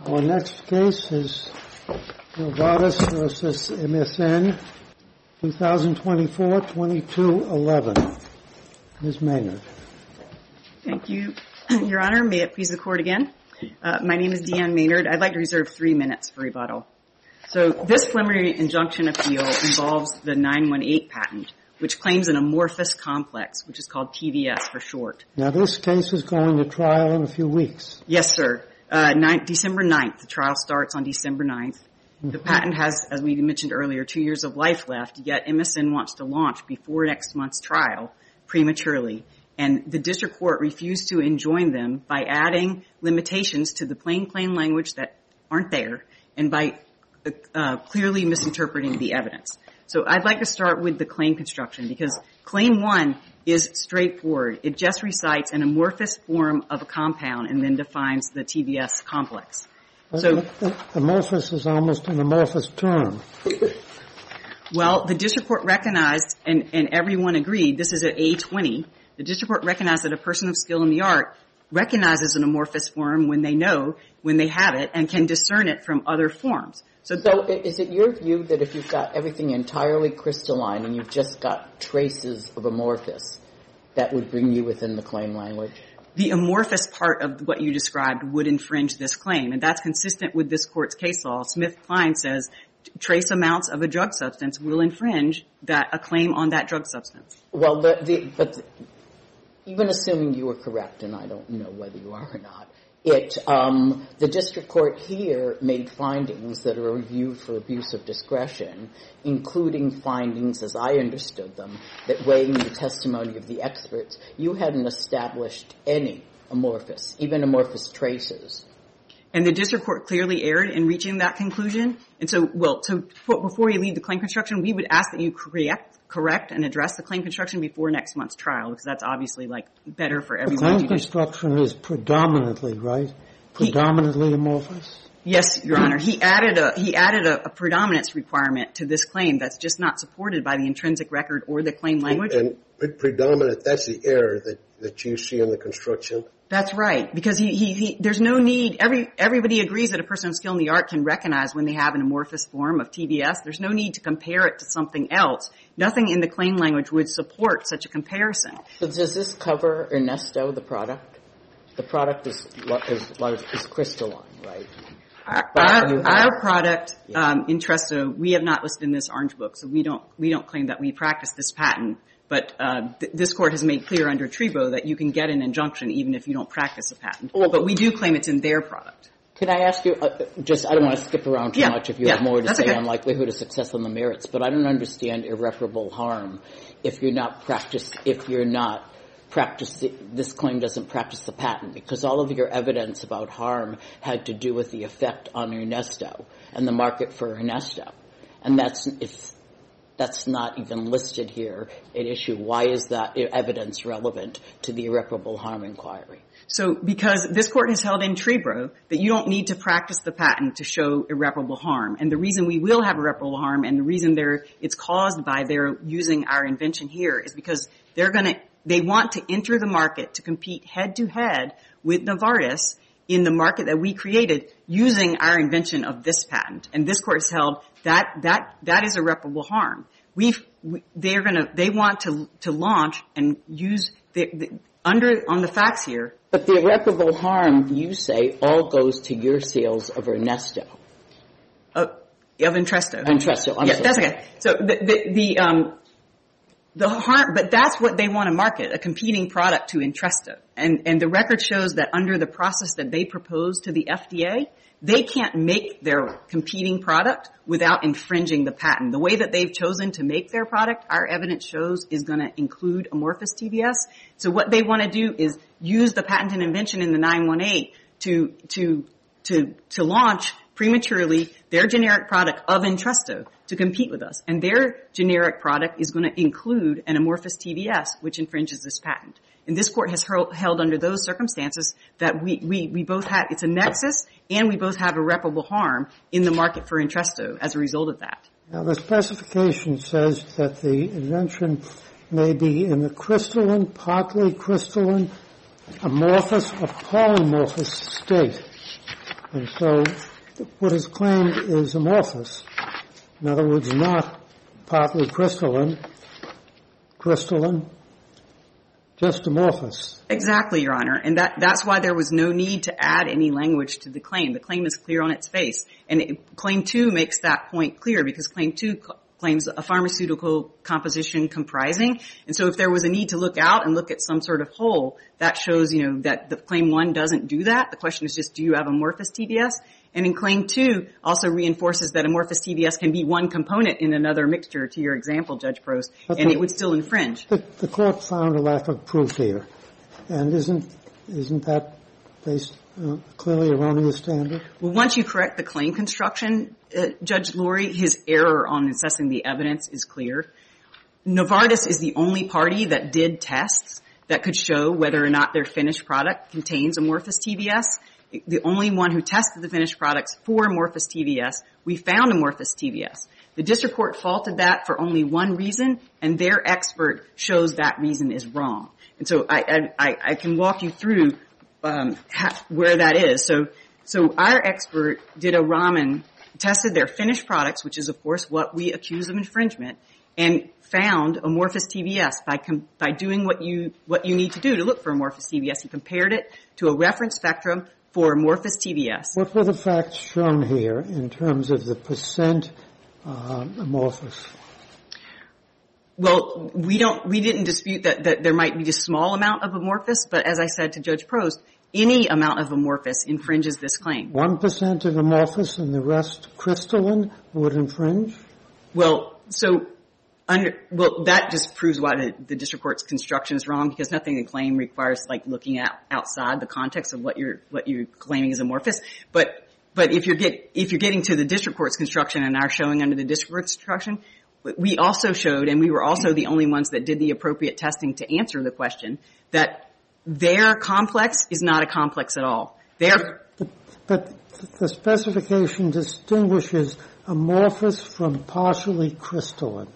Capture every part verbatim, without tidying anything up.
Our next case is Novartis versus M S N, twenty twenty-four twenty-two eleven. Miz Maynard. Thank you, Your Honor. May it please the Court again. Uh, my name is Deanne Maynard. I'd like to reserve three minutes for rebuttal. So this preliminary injunction appeal involves the nine one eight patent, which claims an amorphous complex, which is called T V S for short. Now, this case is going to trial in a few weeks. Yes, sir. Uh, ninth, December ninth. The trial starts on December ninth. Mm-hmm. The patent has, as we mentioned earlier, two years of life left, yet M S N wants to launch before next month's trial prematurely. And the district court refused to enjoin them by adding limitations to the plain, plain language that aren't there and by uh, clearly misinterpreting the evidence. So I'd like to start with the claim construction because claim one is straightforward. It just recites an amorphous form of a compound and then defines the T V S complex. So amorphous is almost an amorphous term. Well, the district court recognized, and, and everyone agreed, this is at A twenty, the district court recognized that a person of skill in the art recognizes an amorphous form when they know, when they have it, and can discern it from other forms. So, so is it your view that if you've got everything entirely crystalline and you've just got traces of amorphous, that would bring you within the claim language? The amorphous part of what you described would infringe this claim, and that's consistent with this court's case law. Smith-Kline says trace amounts of a drug substance will infringe that a claim on that drug substance. Well, the, the, but the, even assuming you were correct, and I don't know whether you are or not, It, um, the district court here made findings that are reviewed for abuse of discretion, including findings, as I understood them, that weighing the testimony of the experts, you hadn't established any amorphous, even amorphous traces. And the district court clearly erred in reaching that conclusion. And so, well, so before you leave the claim construction, we would ask that you correct correct and address the claim construction before next month's trial, because that's obviously, like, better for everyone. The claim construction is predominantly, right? Predominantly he, amorphous? Yes, Your Honor. He added a, he added a, a predominance requirement to this claim that's just not supported by the intrinsic record or the claim language. And, and predominant, that's the error that, that you see in the construction? That's right, because he, he, he, there's no need, every, everybody agrees that a person of skill in the art can recognize when they have an amorphous form of T V S. There's no need to compare it to something else. Nothing in the claim language would support such a comparison. So does this cover Ernesto, the product? The product is, is, is crystalline, right? Our, our, our product, um, Entresto, we have not listed in this Orange Book, so we don't, we don't claim that we practice this patent. But uh, th- this court has made clear under Trebo that you can get an injunction even if you don't practice a patent. Well, but we do claim it's in their product. Can I ask you, uh, just, I don't want to skip around too yeah. much if you yeah. have more to That's say okay. on likelihood of success on the merits, but I don't understand irreparable harm if you're not practice, if you're not practice, this claim doesn't practice the patent, because all of your evidence about harm had to do with the effect on Ernesto and the market for Ernesto. And that's, if that's not even listed here at issue, why is that evidence relevant to the irreparable harm inquiry? So because this court has held in Trebro that you don't need to practice the patent to show irreparable harm. And the reason we will have irreparable harm and the reason they're, it's caused by their using our invention here is because they're going to, they want to enter the market to compete head to head with Novartis in the market that we created using our invention of this patent. And this court has held that, that, that is irreparable harm. We've, we, they're gonna, they want to, to launch and use the, the, under, on the facts here. But the irreparable harm, you say, all goes to your sales of Ernesto. Uh, of Entresto. Entresto, I'm yeah, sorry. That's okay. So the, the, the, um, the harm, but that's what they want to market, a competing product to Entresto. And, and the record shows that under the process that they proposed to the F D A, they can't make their competing product without infringing the patent. The way that they've chosen to make their product, our evidence shows, is going to include amorphous T V S. So what they want to do is use the patent and invention in the nine one eight to, to, to, to launch prematurely their generic product of Entresto to compete with us. And their generic product is going to include an amorphous T V S, which infringes this patent. And this court has held under those circumstances that we, we, we both have, it's a nexus, and we both have irreparable harm in the market for Entresto as a result of that. Now, the specification says that the invention may be in the crystalline, partly crystalline, amorphous, or polymorphous state. And so what is claimed is amorphous. In other words, not partly crystalline, crystalline, just amorphous. Exactly, Your Honor. And that, that's why there was no need to add any language to the claim. The claim is clear on its face. And it, Claim two makes that point clear because Claim two cl- claims a pharmaceutical composition comprising. And so if there was a need to look out and look at some sort of whole, that shows, you know, that the Claim one doesn't do that. The question is just, do you have amorphous T B S? And in Claim two also reinforces that amorphous T B S can be one component in another mixture, to your example, Judge Prost, but and the, it would still infringe. The, the court found a lack of proof here. And isn't isn't that based on a clearly erroneous standard? Well, once you correct the claim construction, uh, Judge Lurie, his error on assessing the evidence is clear. Novartis is the only party that did tests that could show whether or not their finished product contains amorphous T B S. The only one who tested the finished products for amorphous T B S, we found amorphous T B S. The district court faulted that for only one reason, and their expert shows that reason is wrong. And so I, I, I can walk you through um, ha- where that is. So, so our expert did a Raman, tested their finished products, which is of course what we accuse of infringement, and found amorphous T B S by com- by doing what you what you need to do to look for amorphous T B S. He compared it to a reference spectrum for amorphous T B S. What were the facts shown here in terms of the percent uh, amorphous? Well, we don't, we didn't dispute that, that there might be a small amount of amorphous, but as I said to Judge Prost, any amount of amorphous infringes this claim. One percent of amorphous and the rest crystalline would infringe? Well, so under, well, that just proves why the, the district court's construction is wrong, because nothing in the claim requires like looking at outside the context of what you're, what you're claiming is amorphous. But, but if you're get, if you're getting to the district court's construction and are showing under the district court's construction, we also showed, and we were also the only ones that did the appropriate testing to answer the question, that their complex is not a complex at all. Their but, but the specification distinguishes amorphous from partially crystalline.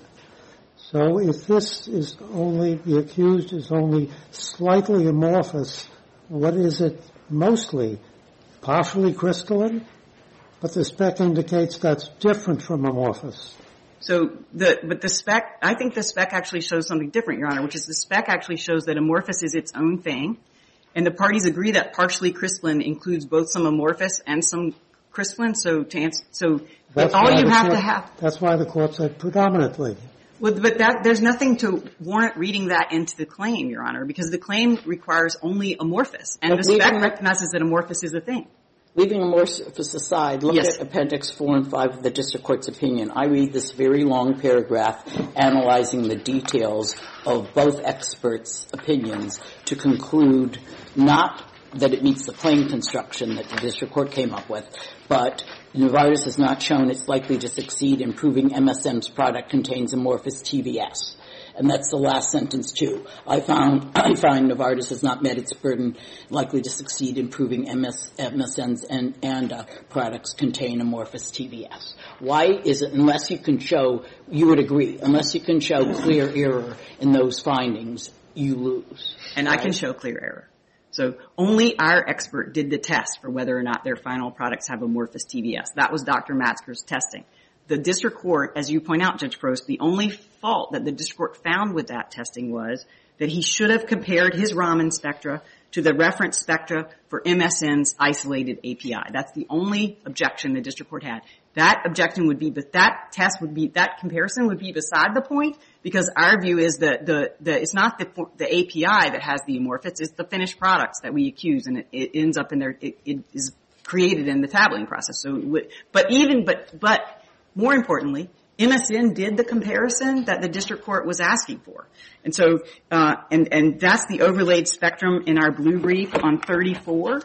So if this is only, the accused is only slightly amorphous, what is it mostly? Partially crystalline? But the spec indicates that's different from amorphous. So the, but the spec, I think the spec actually shows something different, Your Honor, which is the spec actually shows that amorphous is its own thing, and the parties agree that partially crystalline includes both some amorphous and some crystalline. So to answer, so that's all you have court, to have. That's why the court said predominantly. Well, but that, there's nothing to warrant reading that into the claim, Your Honor, because the claim requires only amorphous, and but the spec recognizes that amorphous is a thing. Leaving amorphous aside, look yes. at Appendix four and five of the district court's opinion. I read this very long paragraph analyzing the details of both experts' opinions to conclude not that it meets the claim construction that the district court came up with, but Novartis has not shown it's likely to succeed in proving M S M's product contains amorphous T B S. And that's the last sentence, too. I found, I find Novartis has not met its burden likely to succeed in proving M S, M S N's and, and uh, products contain amorphous T B S. Why is it, unless you can show, you would agree, unless you can show clear error in those findings, you lose? And right? I can show clear error. So only our expert did the test for whether or not their final products have amorphous T B S. That was Doctor Matzker's testing. The district court, as you point out, Judge Prost, the only fault that the district court found with that testing was that he should have compared his Raman spectra to the reference spectra for M S N's isolated A P I. That's the only objection the district court had. That objection would be, but that test would be, that comparison would be beside the point, because our view is that the, the, it's not the, the A P I that has the amorphous, it's the finished products that we accuse, and it, it ends up in there, it, it is created in the tabulating process. So, but even, but, but, more importantly, M S N did the comparison that the district court was asking for. And so, uh, and, and that's the overlaid spectrum in our blue brief on thirty-four.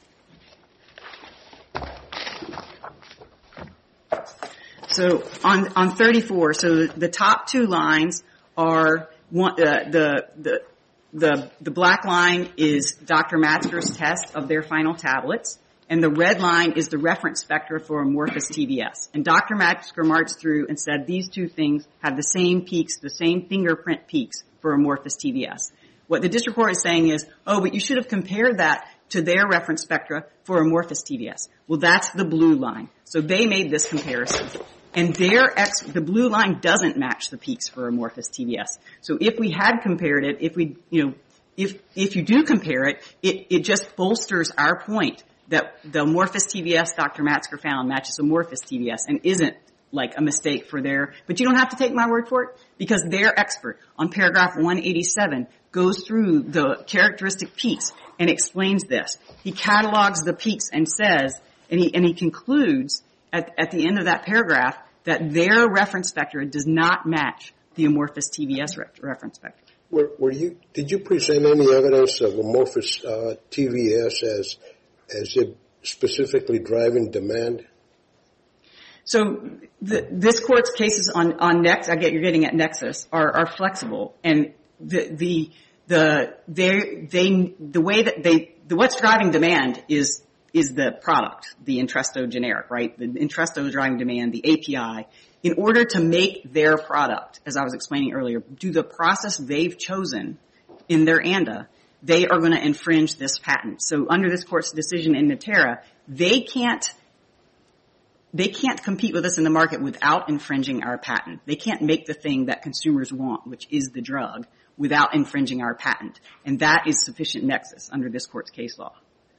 So on, on thirty-four, so the top two lines are one, uh, the, the, the, the black line is Doctor Matzker's test of their final tablets. And the red line is the reference spectra for amorphous T B S. And Doctor Matzker marched through and said these two things have the same peaks, the same fingerprint peaks for amorphous T B S. What the district court is saying is, oh, but you should have compared that to their reference spectra for amorphous T V S. Well, that's the blue line. So they made this comparison. And their ex, the blue line doesn't match the peaks for amorphous T V S. So if we had compared it, if we, you know, if, if you do compare it, it, it just bolsters our point that the amorphous T V S Doctor Matzker found matches amorphous T V S and isn't like a mistake for their, but you don't have to take my word for it because their expert on paragraph one eighty-seven goes through the characteristic peaks and explains this. He catalogs the peaks and says, and he, and he concludes at, at the end of that paragraph that their reference spectra does not match the amorphous T V S re- reference spectra. Were, were you, did you present any evidence of amorphous uh, T V S as, as it specifically driving demand? So the, this court's cases on, on Nex, I get you're getting at Nexus, are, are flexible. And the, the, the, they, they, the way that they, the, what's driving demand is, is the product, the Entresto generic, right? The Entresto is driving demand, the A P I. In order to make their product, as I was explaining earlier, do the process they've chosen in their ANDA, they are going to infringe this patent. So under this court's decision in Natera, they can't, they can't compete with us in the market without infringing our patent. They can't make the thing that consumers want, which is the drug, without infringing our patent. And that is sufficient nexus under this court's case law.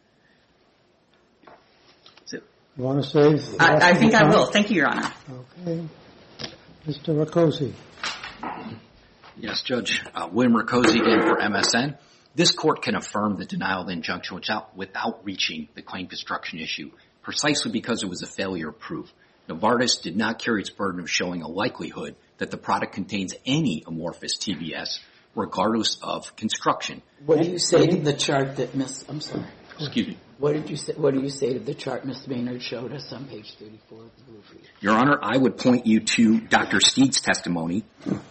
So, you want to say? I, I think I will. Thank you, Your Honor. Okay. Mister Rakosi. Yes, Judge. Uh, William Rakosi again for M S N. This court can affirm the denial of the injunction without, without reaching the claim construction issue, precisely because it was a failure of proof. Novartis did not carry its burden of showing a likelihood that the product contains any amorphous T V S, regardless of construction. What do you say to the chart that Miss I'm sorry. Excuse me. What did you say? What do you say to the chart Miss Maynard showed us on page thirty-four of the blue brief? Your Honor, I would point you to Doctor Steed's testimony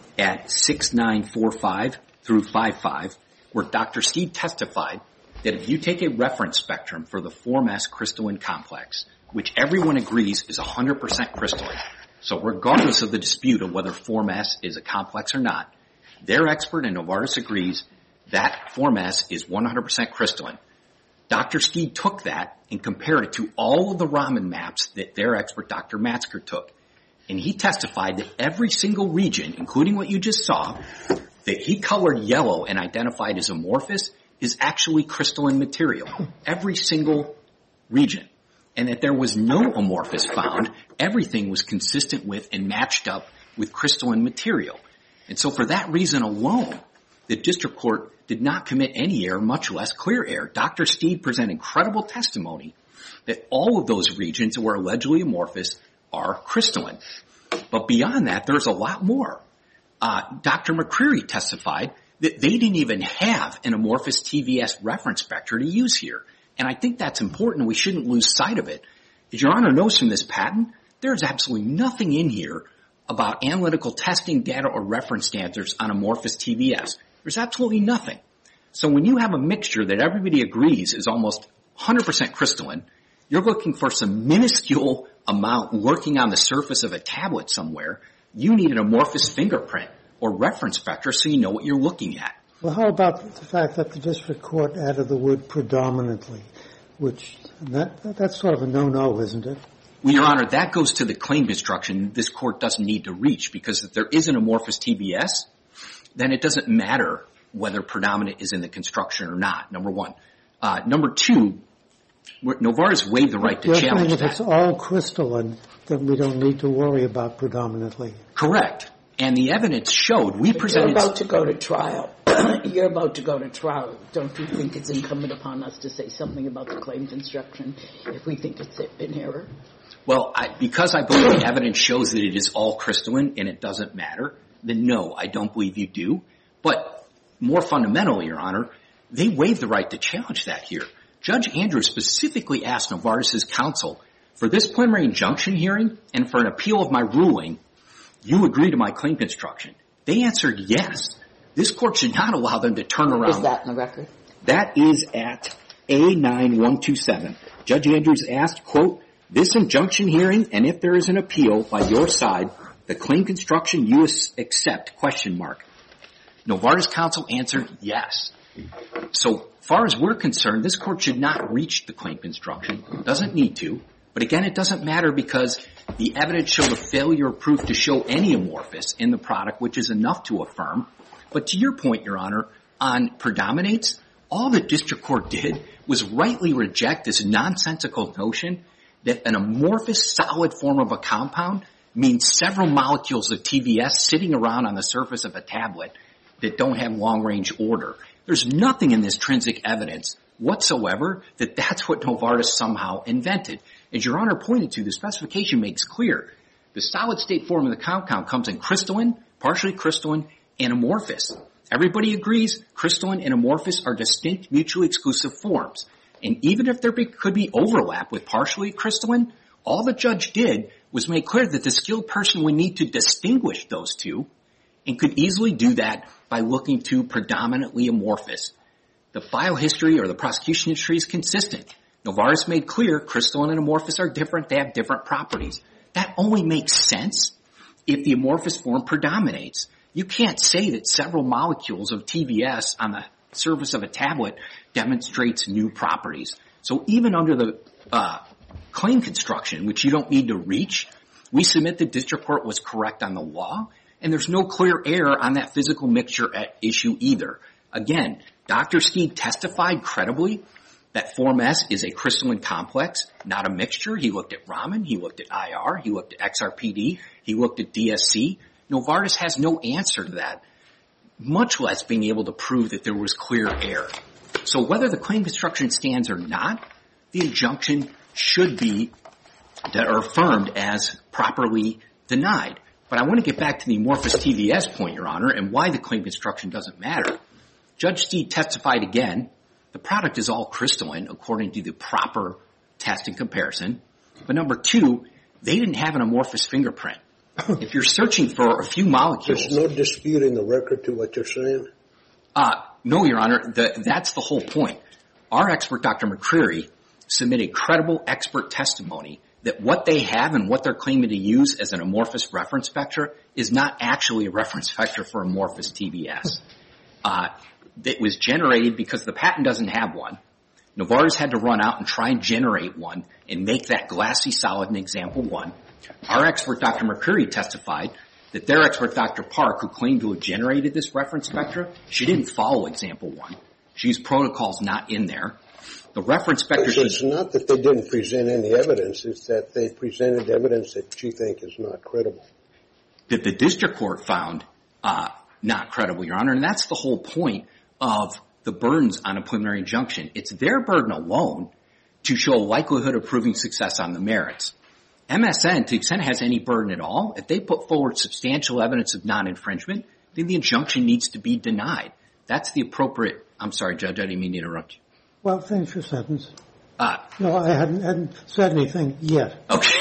at six nine four five through five five, where Doctor Steed testified that if you take a reference spectrum for the four mass crystalline complex, which everyone agrees is one hundred percent crystalline, so regardless of the dispute of whether four mass is a complex or not, their expert and Novartis agrees that four mass is one hundred percent crystalline. Doctor Steed took that and compared it to all of the Raman maps that their expert, Doctor Matzker, took. And he testified that every single region, including what you just saw, that he colored yellow and identified as amorphous is actually crystalline material. Every single region. And that there was no amorphous found. Everything was consistent with and matched up with crystalline material. And so for that reason alone, the district court did not commit any error, much less clear error. Doctor Steed presented credible testimony that all of those regions that were allegedly amorphous are crystalline. But beyond that, there's a lot more. Uh, Doctor McCreary testified that they didn't even have an amorphous T V S reference spectra to use here. And I think that's important. We shouldn't lose sight of it. As Your Honor knows from this patent, there's absolutely nothing in here about analytical testing data or reference standards on amorphous T V S. There's absolutely nothing. So when you have a mixture that everybody agrees is almost one hundred percent crystalline, you're looking for some minuscule amount lurking on the surface of a tablet somewhere. You need an amorphous fingerprint or reference spectra so you know what you're looking at. Well, how about the fact that the district court added the word predominantly, which that that's sort of a no-no, isn't it? Well, Your Honor, that goes to the claim construction this court doesn't need to reach, because if there is an amorphous T V S, then it doesn't matter whether predominant is in the construction or not, number one. Uh, number two, Novartis waived the right to You're challenge saying if that. it's all crystalline, then we don't need to worry about predominantly. Correct. And the evidence showed, we But presented... You're about to go to trial. You're about to go to trial. Don't you think it's incumbent upon us to say something about the claim construction if we think it's an error? Well, I, because I believe the evidence shows that it is all crystalline and it doesn't matter, then no, I don't believe you do. But more fundamentally, Your Honor, they waived the right to challenge that here. Judge Andrews specifically asked Novartis' counsel, for this preliminary injunction hearing and for an appeal of my ruling, you agree to my claim construction. They answered yes. This court should not allow them to turn around. Is that in the record? That is at A nine one two seven. Judge Andrews asked, quote, this injunction hearing, and if there is an appeal by your side, the claim construction you accept, question mark. Novartis counsel answered yes. So far as we're concerned, this court should not reach the claim construction. It doesn't need to. But again, it doesn't matter because the evidence showed a failure of proof to show any amorphous in the product, which is enough to affirm. But to your point, Your Honor, on predominates, all the district court did was rightly reject this nonsensical notion that an amorphous solid form of a compound means several molecules of T V S sitting around on the surface of a tablet that don't have long-range order. There's nothing in this intrinsic evidence whatsoever that that's what Novartis somehow invented. As Your Honor pointed to, the specification makes clear the solid-state form of the compound comes in crystalline, partially crystalline, and amorphous. Everybody agrees crystalline and amorphous are distinct, mutually exclusive forms. And even if there be, could be overlap with partially crystalline, all the judge did was make clear that the skilled person would need to distinguish those two and could easily do that by looking to predominantly amorphous. The file history or the prosecution history is consistent. Novartis made clear crystalline and amorphous are different. They have different properties. That only makes sense if the amorphous form predominates. You can't say that several molecules of T V S on the surface of a tablet demonstrates new properties. So even under the uh, claim construction, which you don't need to reach, we submit the district court was correct on the law, and there's no clear error on that physical mixture at issue either. Again, Doctor Steed testified credibly that Form S is a crystalline complex, not a mixture. He looked at Raman, he looked at I R, he looked at X R P D, he looked at D S C. Novartis has no answer to that, much less being able to prove that there was clear error. So whether the claim construction stands or not, the injunction should be that are affirmed as properly denied. But I want to get back to the amorphous T V S point, Your Honor, and why the claim construction doesn't matter. Judge Steed testified again, the product is all crystalline according to the proper test and comparison. But number two, they didn't have an amorphous fingerprint. If you're searching for a few molecules... There's no dispute in the record to what you're saying? Uh, no, Your Honor, the, that's the whole point. Our expert, Doctor McCreary, submitted credible expert testimony that what they have and what they're claiming to use as an amorphous reference vector is not actually a reference vector for amorphous T V S. Uh, it was generated because the patent doesn't have one. Novartis had to run out and try and generate one and make that glassy solid in example one. Our expert, Doctor McCreary, testified that their expert, Doctor Park, who claimed to have generated this reference vector, she didn't follow example one. She used protocols not in there. The reference vector... So it's not that they didn't present any evidence, it's that they presented evidence that you think is not credible. That the district court found uh, not credible, Your Honor, and that's the whole point of the burdens on a preliminary injunction. It's their burden alone to show a likelihood of proving success on the merits. M S N, to the extent it has any burden at all, if they put forward substantial evidence of non-infringement, then the injunction needs to be denied. That's the appropriate... I'm sorry, Judge, I didn't mean to interrupt you. Well, finish your sentence. Uh, no, I hadn't, hadn't said anything yet. Okay.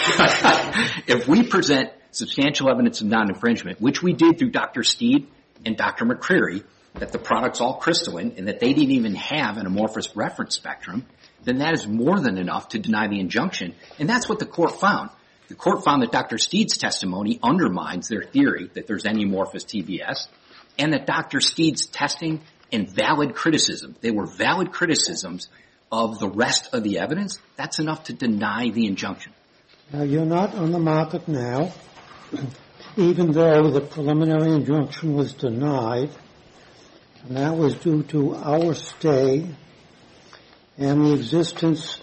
If we present substantial evidence of non-infringement, which we did through Doctor Steed and Doctor McCreary, that the product's all crystalline and that they didn't even have an amorphous reference spectrum, then that is more than enough to deny the injunction. And that's what the court found. The court found that Doctor Steed's testimony undermines their theory that there's any amorphous T V S, and that Doctor Steed's testing and valid criticism, they were valid criticisms of the rest of the evidence. That's enough to deny the injunction. Now, you're not on the market now, even though the preliminary injunction was denied, and that was due to our stay and the existence,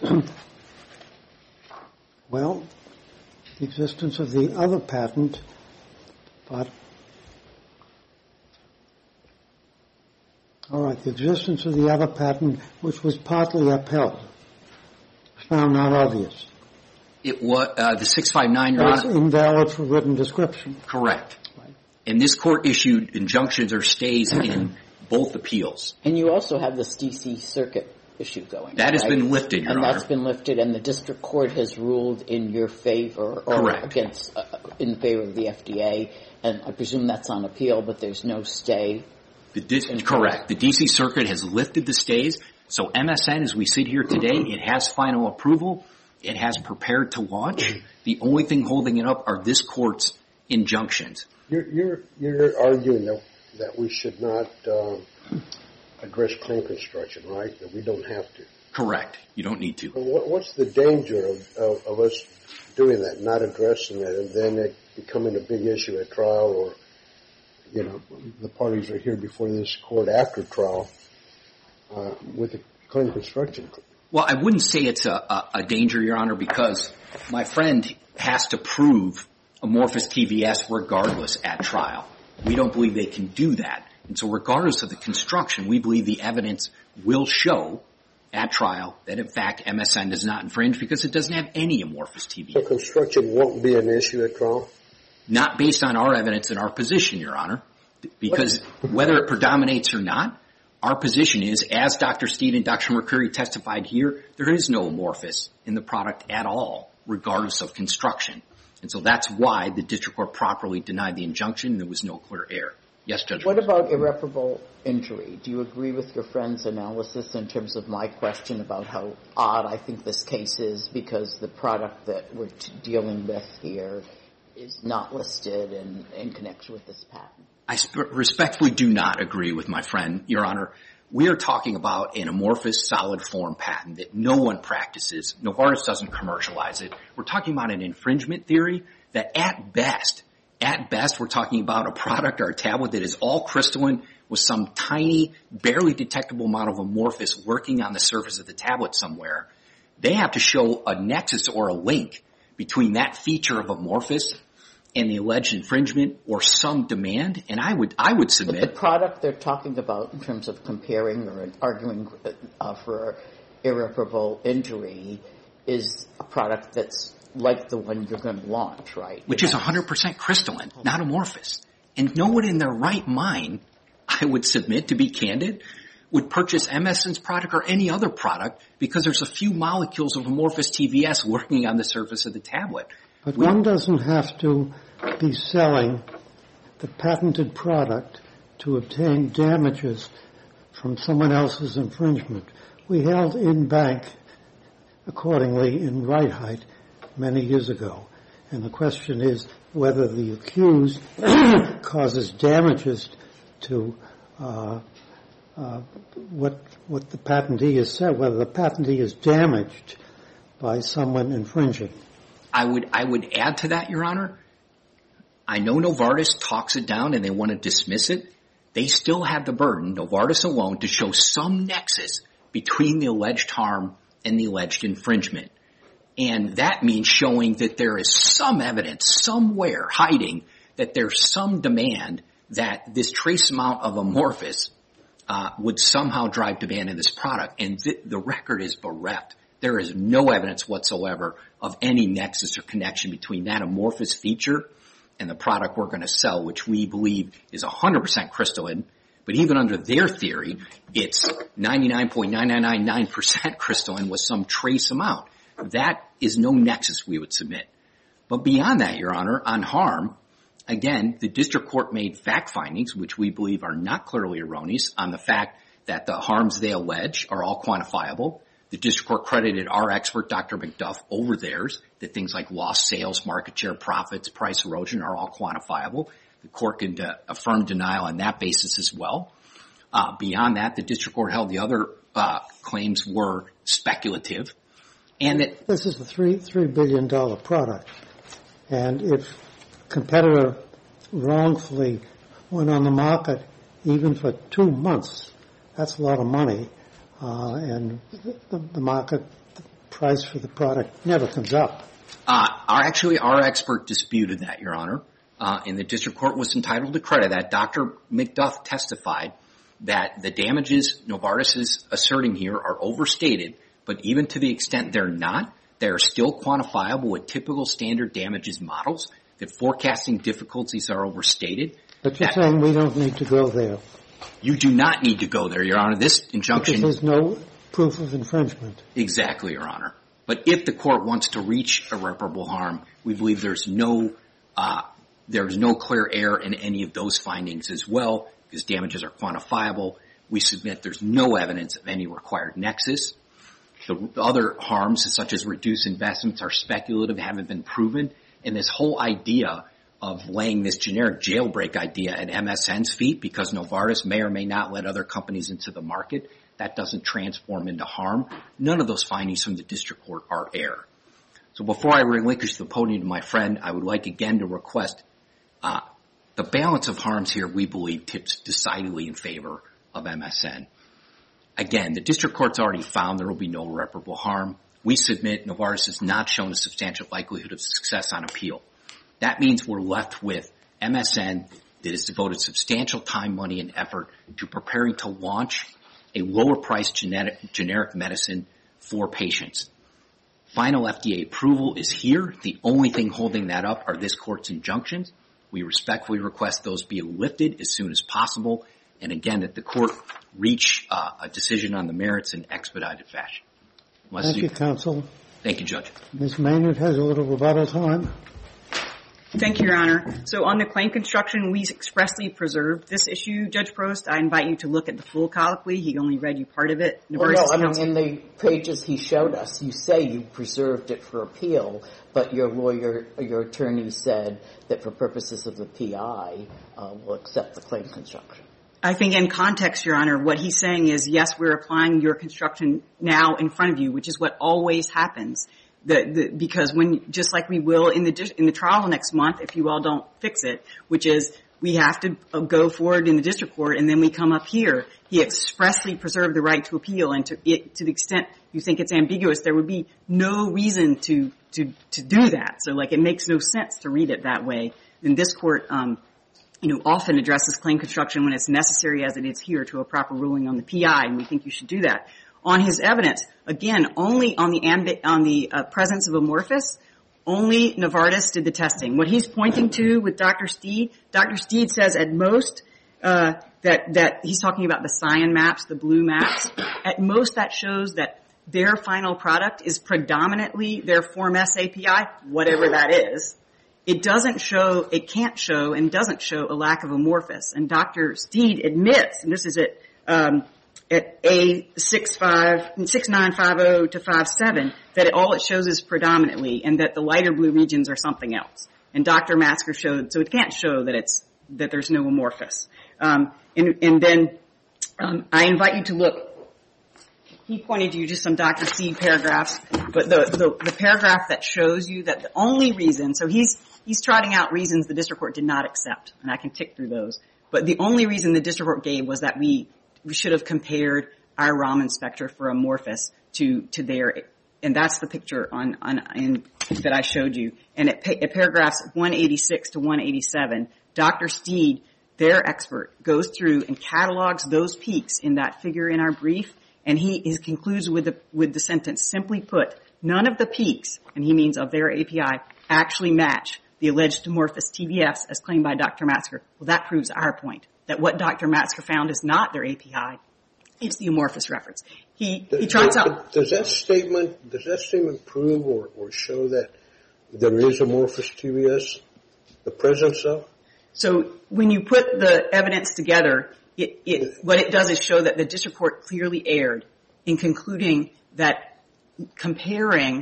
well, the existence of the other patent, but all right, the existence of the other patent, which was partly upheld, was found not obvious. It was uh, the six five nine, Your That's Honor. Invalid for written description. Correct. Right. And this court issued injunctions or stays in both appeals. And you also have this D C Circuit issue going. That has right? been lifted, Your and Honor. And that's been lifted, and the district court has ruled in your favor or Correct. against, uh, in favor of the F D A, and I presume that's on appeal, but there's no stay. The dis- correct. The D C Circuit has lifted the stays. So M S N, as we sit here today, it has final approval. It has prepared to launch. The only thing holding it up are this court's injunctions. You're, you're, you're arguing that, that we should not um, address claim construction, right? That we don't have to. Correct. You don't need to. Well, what, what's the danger of, of, of us doing that, not addressing it, and then it becoming a big issue at trial, or, you know, the parties are here before this court after trial uh, with the claim construction? Well, I wouldn't say it's a, a, a danger, Your Honor, because my friend has to prove amorphous T V S regardless at trial. We don't believe they can do that. And so regardless of the construction, we believe the evidence will show at trial that, in fact, M S N does not infringe because it doesn't have any amorphous T V S. So construction won't be an issue at trial? Not based on our evidence and our position, Your Honor, because whether it predominates or not, our position is, as Doctor Steed and Doctor McCreary testified here, there is no amorphous in the product at all, regardless of construction. And so that's why the district court properly denied the injunction. There was no clear error. Yes, Judge. What about irreparable injury? Do you agree with your friend's analysis in terms of my question about how odd I think this case is because the product that we're t- dealing with here is not listed in, in connection with this patent? I sp- respectfully do not agree with my friend, Your Honor. We are talking about an amorphous solid form patent that no one practices. Novartis doesn't commercialize it. We're talking about an infringement theory that at best, at best, we're talking about a product or a tablet that is all crystalline with some tiny, barely detectable amount of amorphous working on the surface of the tablet somewhere. They have to show a nexus or a link between that feature of amorphous and the alleged infringement or some demand, and I would I would submit... But the product they're talking about in terms of comparing or arguing uh, for irreparable injury is a product that's like the one you're going to launch, right? Which is one hundred percent crystalline, not amorphous. And no one in their right mind, I would submit, to be candid, would purchase M S N's product or any other product because there's a few molecules of amorphous T V S working on the surface of the tablet. But we, one doesn't have to be selling the patented product to obtain damages from someone else's infringement. We held in bank accordingly in Rightheight many years ago. And the question is whether the accused causes damages to uh, uh, what what the patentee has said, whether the patentee is damaged by someone infringing. I would I would add to that, Your Honor. I know Novartis talks it down and they want to dismiss it. They still have the burden, Novartis alone, to show some nexus between the alleged harm and the alleged infringement. And that means showing that there is some evidence somewhere hiding that there's some demand that this trace amount of amorphous uh, would somehow drive demand in this product. And th- the record is bereft. There is no evidence whatsoever of any nexus or connection between that amorphous feature and the product we're going to sell, which we believe is one hundred percent crystalline. But even under their theory, it's ninety-nine point nine nine nine nine percent crystalline with some trace amount. That is no nexus we would submit. But beyond that, Your Honor, on harm, again, the district court made fact findings, which we believe are not clearly erroneous, on the fact that the harms they allege are all quantifiable. The district court credited our expert, Doctor McDuff, over theirs, that things like lost sales, market share, profits, price erosion are all quantifiable. The court can uh, affirm denial on that basis as well. Uh, beyond that, the district court held the other uh, claims were speculative. And that this is a three three billion dollar product, and if a competitor wrongfully went on the market even for two months, that's a lot of money, uh, and the, the market price for the product never comes up. Uh, our actually our expert disputed that, Your Honor, uh, and the district court was entitled to credit that. Doctor McDuff testified that the damages Novartis is asserting here are overstated. But even to the extent they're not, they're still quantifiable with typical standard damages models, that forecasting difficulties are overstated. But you're that, saying we don't need to go there. You do not need to go there, Your Honor. This injunction... Because there's no proof of infringement. Exactly, Your Honor. But if the court wants to reach irreparable harm, we believe there's no, uh, there's no clear error in any of those findings as well, because damages are quantifiable. We submit there's no evidence of any required nexus. The other harms, such as reduced investments, are speculative, haven't been proven. And this whole idea of laying this generic jailbreak idea at M S N's feet because Novartis may or may not let other companies into the market. That doesn't transform into harm. None of those findings from the district court are error. So before I relinquish the podium to my friend, I would like again to request uh, the balance of harms here, we believe, tips decidedly in favor of M S N. Again, the district court's already found there will be no irreparable harm. We submit Novartis has not shown a substantial likelihood of success on appeal. That means we're left with M S N that has devoted substantial time, money, and effort to preparing to launch a lower-priced genetic, generic medicine for patients. Final F D A approval is here. The only thing holding that up are this court's injunctions. We respectfully request those be lifted as soon as possible, and again, that the court reach uh, a decision on the merits in expedited fashion. Unless Thank you, you, counsel. Thank you, Judge. Miz Maynard has a little rebuttal time. Thank you, Your Honor. So on the claim construction, we expressly preserved this issue, Judge Prost. I invite you to look at the full colloquy. He only read you part of it. Well, no, I mean, in the pages he showed us, you say you preserved it for appeal, but your lawyer, your attorney said that for purposes of the P I, uh, will accept the claim construction. I think in context, Your Honor, what he's saying is, yes, we're applying your construction now in front of you, which is what always happens. The, the, because when, just like we will in the, in the trial next month, if you all don't fix it, which is we have to go forward in the district court and then we come up here. He expressly preserved the right to appeal, and to it, to the extent you think it's ambiguous, there would be no reason to, to, to do that. So like it makes no sense to read it that way. And this court, um, you know, often addresses claim construction when it's necessary as it is here to a proper ruling on the P I, and we think you should do that. On his evidence, again, only on the ambi- on the uh, presence of amorphous, only Novartis did the testing. What he's pointing to with Doctor Steed, Doctor Steed says at most uh, that that he's talking about the cyan maps, the blue maps. At most, that shows that their final product is predominantly their Form S A P I, whatever that is. It doesn't show, it can't show, and doesn't show a lack of amorphous. And Doctor Steed admits, and this is at um, at A six five, six nine five zero to five seven, that it, all it shows is predominantly, and that the lighter blue regions are something else. And Doctor Matzker showed, so it can't show that it's, that there's no amorphous. Um, and, and then, um, I invite you to look, he pointed you to some Doctor Steed paragraphs, but the, the, the paragraph that shows you that the only reason, so he's, he's trotting out reasons the district court did not accept, and I can tick through those. But the only reason the district court gave was that we, we should have compared our Raman spectra for amorphous to, to their, and that's the picture on, on, in, that I showed you. And at, at paragraphs one eighty-six to one eighty-seven, Doctor Steed, their expert, goes through and catalogs those peaks in that figure in our brief, and he, he concludes with the, with the sentence, simply put, none of the peaks, and he means of their A P I, actually match the alleged amorphous T V S as claimed by Doctor Matzker. Well, that proves our point, that what Doctor Matzker found is not their A P I, it's the amorphous reference. He, he trots out. Does that statement, does that statement prove or, or show that there is amorphous T V S, the presence of? So when you put the evidence together, it, it, what it does is show that the district court clearly erred in concluding that comparing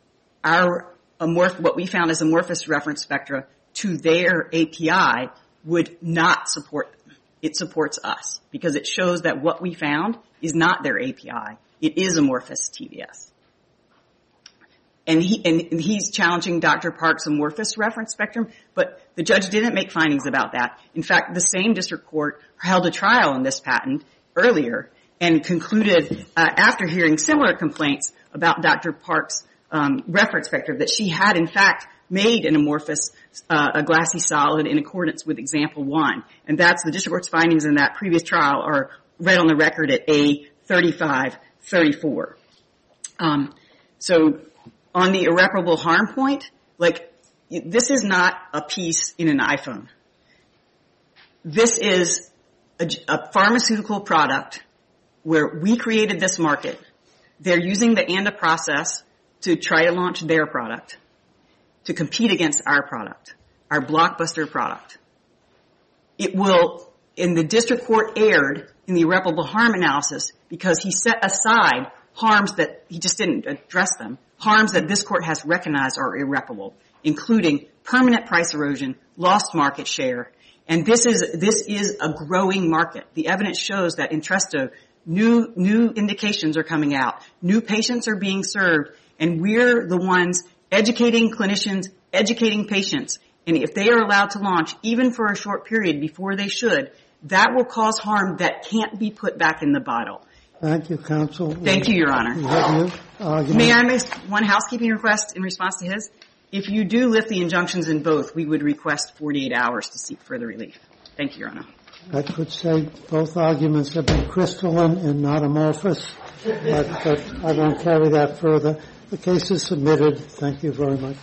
our amorph, what we found as amorphous reference spectra to their A P I would not support them. It supports us because it shows that what we found is not their A P I. It is amorphous T V S. And he, and he's challenging Doctor Park's amorphous reference spectrum, but the judge didn't make findings about that. In fact, the same district court held a trial on this patent earlier and concluded, uh, after hearing similar complaints about Doctor Park's um, reference spectrum, that she had in fact made an amorphous, uh, a glassy solid in accordance with example one. And that's the district court's findings in that previous trial are read on the record at A thirty-five thirty-four. Um, so on the irreparable harm point, like, this is not a piece in an iPhone. This is a, a pharmaceutical product where we created this market. They're using the ANDA process to try to launch their product, to compete against our product, our blockbuster product. It will, and the district court erred in the irreparable harm analysis because he set aside harms that he just didn't address them, harms that this court has recognized are irreparable, including permanent price erosion, lost market share. And this is, this is a growing market. The evidence shows that Entresto, new, new indications are coming out, new patients are being served, and we're the ones educating clinicians, educating patients. And if they are allowed to launch, even for a short period before they should, that will cause harm that can't be put back in the bottle. Thank you, counsel. Thank you, Your Honor. We have your argument. May I make one housekeeping request in response to his? If you do lift the injunctions in both, we would request forty-eight hours to seek further relief. Thank you, Your Honor. I could say both arguments have been crystalline and not amorphous, but, but I won't carry that further. The case is submitted. Thank you very much.